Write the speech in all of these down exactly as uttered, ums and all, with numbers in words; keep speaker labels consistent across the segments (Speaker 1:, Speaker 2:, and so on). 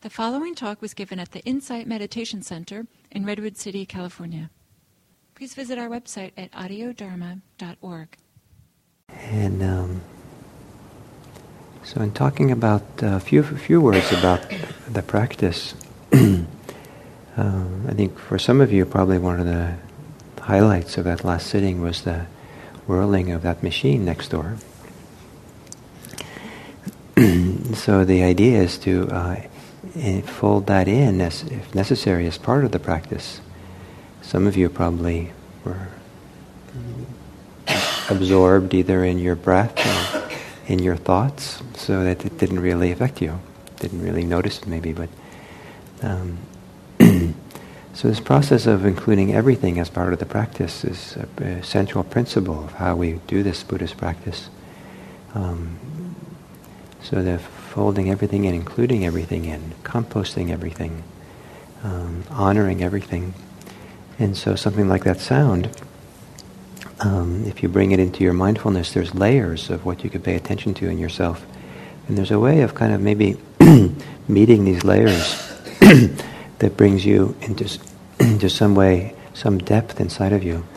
Speaker 1: The following talk was given at the Insight Meditation Center in Redwood City, California. Please visit our website at audio dharma dot org.
Speaker 2: And um, so in talking about a uh, few, few words about the practice, um, I think for some of you probably one of the highlights of that last sitting was the whirling of that machine next door. So the idea is to uh, fold that in, as if necessary, as part of the practice. Some of you probably were absorbed either in your breath or in your thoughts, so that it didn't really affect you, didn't really notice it maybe, but um, so this process of including everything as part of the practice is a, a central principle of how we do this Buddhist practice. Um, so the folding everything in, including everything in, composting everything, um, honoring everything. And so something like that sound, um, if you bring it into your mindfulness, there's layers of what you could pay attention to in yourself. And there's a way of kind of maybe meeting these layers that brings you into, into some way, some depth inside of you.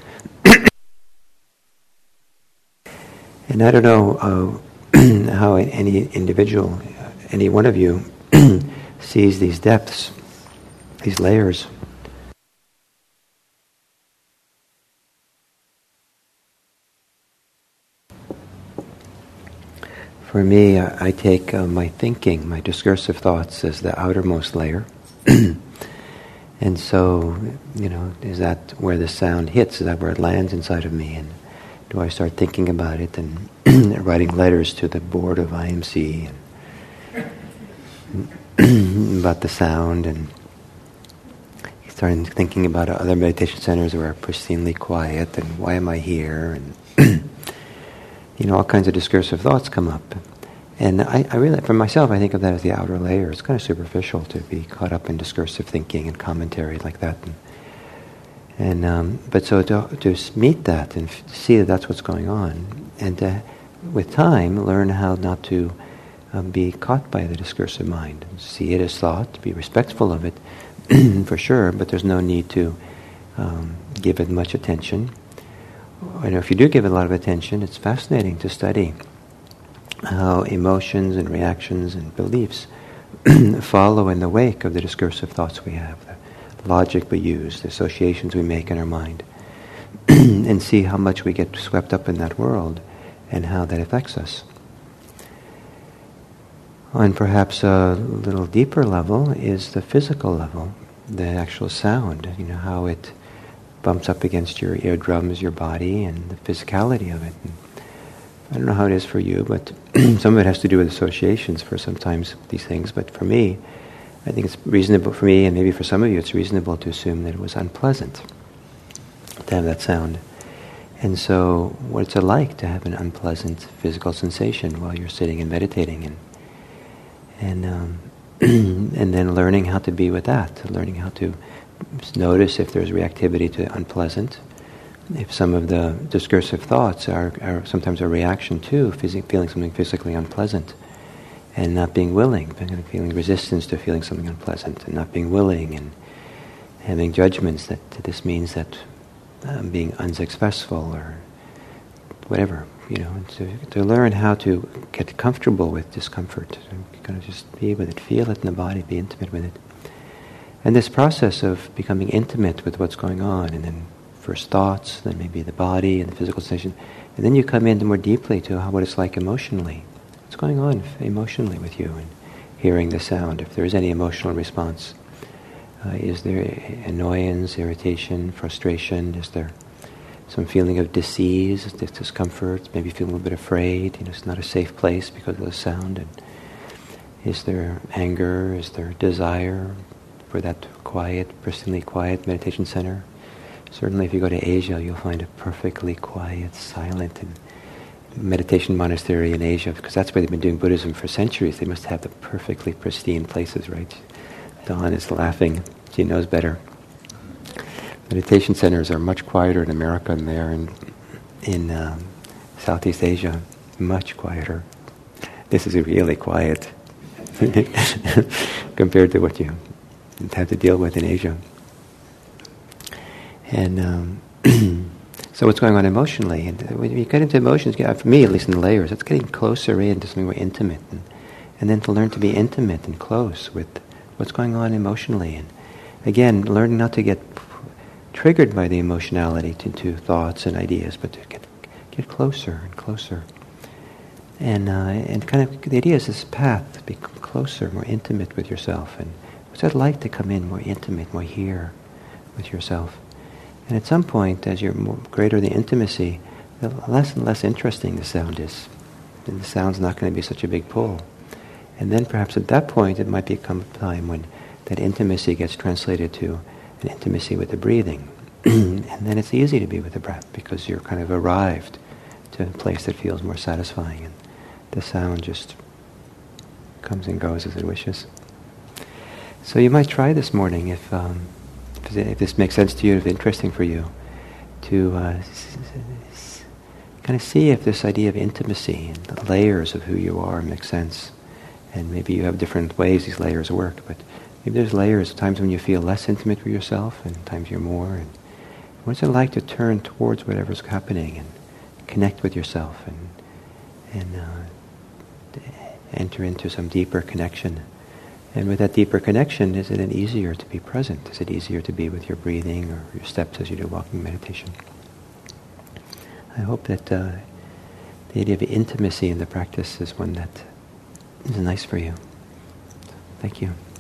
Speaker 2: And I don't know uh, how any individual, any one of you, sees these depths, these layers. For me, I, I take uh, my thinking, my discursive thoughts as the outermost layer. And so, you know, is that where the sound hits? Is that where it lands inside of me? And do I start thinking about it and writing letters to the board of I M C and about the sound, and starting thinking about other meditation centers where are pristinely quiet, and why am I here? And you know, all kinds of discursive thoughts come up. And I, I really, for myself, I think of that as the outer layer. It's kind of superficial to be caught up in discursive thinking and commentary like that. And, and um, but so to, to meet that and f- see that that's what's going on, and to, with time, learn how not to um, be caught by the discursive mind. See it as thought, be respectful of it, for sure, but there's no need to um, give it much attention. And if you do give it a lot of attention, it's fascinating to study how emotions and reactions and beliefs follow in the wake of the discursive thoughts we have, the logic we use, the associations we make in our mind, and see how much we get swept up in that world and how that affects us. On perhaps a little deeper level is the physical level, the actual sound, you know, how it bumps up against your eardrums, your body, and the physicality of it. And I don't know how it is for you, but some of it has to do with associations for sometimes these things. But for me, I think it's reasonable for me, and maybe for some of you, it's reasonable to assume that it was unpleasant to have that sound. And so, what's it like to have an unpleasant physical sensation while you're sitting and meditating, and and um, and then learning how to be with that, learning how to notice if there's reactivity to unpleasant, if some of the discursive thoughts are, are sometimes a reaction to phys- feeling something physically unpleasant, and not being willing, feeling resistance to feeling something unpleasant, and not being willing, and having judgments that this means that I'm being unsuccessful or whatever, you know, and to, to learn how to get comfortable with discomfort, and kind of just be with it, feel it in the body, be intimate with it. And this process of becoming intimate with what's going on, and then first thoughts, then maybe the body and the physical sensation, and then you come in more deeply to how, what it's like emotionally. What's going on emotionally with you, and hearing the sound, if there is any emotional response. Uh, is there annoyance, irritation, frustration? Is there some feeling of disease, discomfort, maybe feeling a little bit afraid? You know, it's not a safe place because of the sound. And is there anger? Is there desire for that quiet, pristinely quiet meditation center? Certainly if you go to Asia, you'll find a perfectly quiet, silent and meditation monastery in Asia, because that's where they've been doing Buddhism for centuries. They must have the perfectly pristine places, right? Dawn is laughing. She knows better. Meditation centers are much quieter in America than they are in, in um, Southeast Asia. Much quieter. This is really quiet. compared to what you have to deal with in Asia. And um, so what's going on emotionally? And when you get into emotions, for me at least in the layers, it's getting closer into something more intimate. And, and then to learn to be intimate and close with what's going on emotionally. And again, learning not to get triggered by the emotionality to, to thoughts and ideas, but to get get closer and closer. And uh, and kind of the idea is this path to be closer, more intimate with yourself. And what's that like to come in more intimate, more here with yourself? And at some point, as you're more greater the intimacy, the less and less interesting the sound is. And the sound's not going to be such a big pull. And then perhaps at that point, it might become a time when that intimacy gets translated to an intimacy with the breathing. And then it's easy to be with the breath because you're kind of arrived to a place that feels more satisfying. And the sound just comes and goes as it wishes. So you might try this morning if, um, if this makes sense to you, if it's interesting for you, to uh, s- s- kind of see if this idea of intimacy and the layers of who you are makes sense. And maybe you have different ways these layers work, but maybe there's layers, times when you feel less intimate with yourself and times you're more. And what's it like to turn towards whatever's happening and connect with yourself and and uh, enter into some deeper connection? And with that deeper connection, is it then easier to be present? Is it easier to be with your breathing or your steps as you do walking meditation? I hope that uh, the idea of intimacy in the practice is one that is nice for you. Thank you.